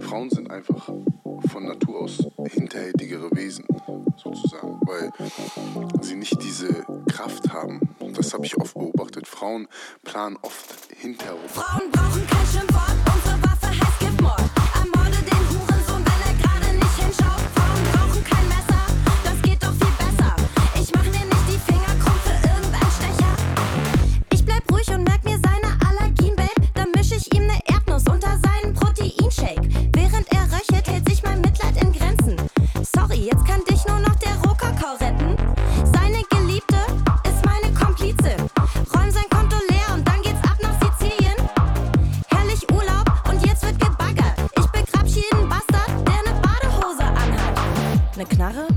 Frauen sind einfach von Natur aus hinterhältigere Wesen, sozusagen, weil sie nicht diese Kraft haben. Das habe ich oft beobachtet. Frauen planen oft hinterherum. Frauen brauchen kein Schimpfwort, unsere Waffe heißt Giftmord. Ermorde den Hurensohn, wenn er gerade nicht hinschaut. Frauen brauchen kein Messer, das geht doch viel besser. Ich mach mir nicht die Finger krumm für irgendeinen Stecher. Ich bleib ruhig und merk mir seine Allergien, Babe. Dann misch ich ihm ne Erdnuss unter seinen Proteinshake. Während er röchelt, hält sich mein Mitleid in Grenzen. Sorry, jetzt kann dich nur noch der Rohkakao retten. Seine Geliebte ist meine Komplizin. Räum sein Konto leer und dann geht's ab nach Sizilien. Herrlich Urlaub und jetzt wird gebaggert. Ich begrapsch jeden Bastard, der ne Badehose anhat. Ne Knarre?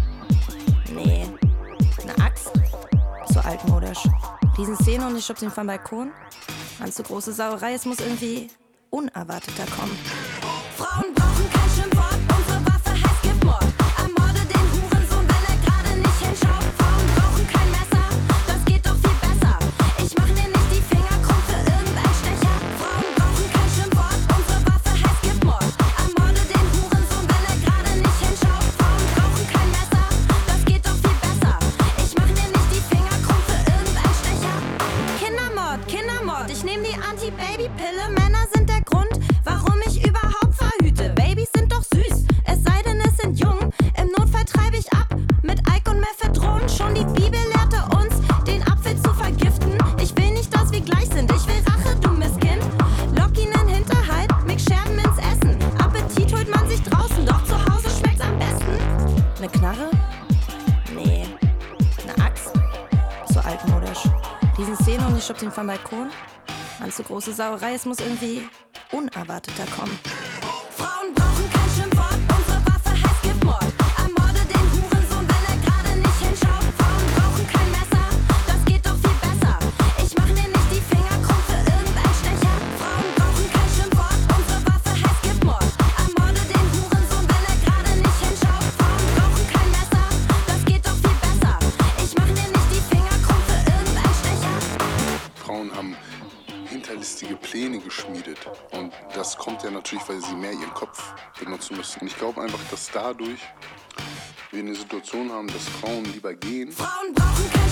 Nee. Ne Axt? So altmodisch. Riesenszene und ich schub's ihn vom Balkon? Mann, zu große Sauerei, es muss irgendwie unerwarteter kommen. Frauen brauchen kein Schimpfwort, unsere Waffe heißt Giftmord. Ermorde den Hurensohn, wenn er gerade nicht hinschaut. Frauen brauchen kein Messer, das geht doch viel besser. Ich mach mir nicht die Finger krumm für irgendeinen Stecher. Frauen brauchen kein Schimpfwort, unsere Waffe heißt Giftmord. Ermorde den Hurensohn, wenn er gerade nicht hinschaut. Frauen brauchen kein Messer, das geht doch viel besser. Ich mach mir nicht die Finger krumm für irgendeinen Stecher. Kindermord, Kindermord, ich nehm die Anti-Baby-Pille. Männer sind der Grund, warum ich überhaupt verhüte. Babys sind doch süß, es sei denn es sind jung. Im Notfall treibe ich ab mit Ike und Mephedron. Schon die Bibel lehrte uns, den Apfel zu vergiften. Ich will nicht, dass wir gleich sind, ich will Rache, du Misskind. Lock ihn in Hinterhalt, mix Scherben ins Essen. Appetit holt man sich draußen, doch zu Hause schmeckt's am besten. Ne Knarre? Nee. Ne Axt? So altmodisch. Riesenszene und ich schub's ihn vom Balkon? Mann, zu große Sauerei, es muss irgendwie unerwarteter kommen. Frauen brauchen kein Schimpfwort, unsere Waffe heißt Giftmord. Ermorde den Hurensohn, wenn er gerade nicht hinschaut. Frauen brauchen kein Messer, das geht doch viel besser. Ich mach mir nicht die Finger krumm für irgendeinen Stecher. Frauen brauchen kein Schimpfwort, unsere Waffe heißt Giftmord. Ermorde den Hurensohn, wenn er gerade nicht hinschaut. Frauen brauchen kein Messer, das geht doch viel besser. Ich mach mir nicht die Finger krumm für irgendeinen Stecher. Frauen haben hinterlistige Pläne geschmiedet. Und das kommt ja natürlich, weil sie mehr ihren Kopf benutzen müssen. Ich glaube einfach, dass dadurch wir eine Situation haben, dass Frauen lieber gehen. Frauen brauchen kein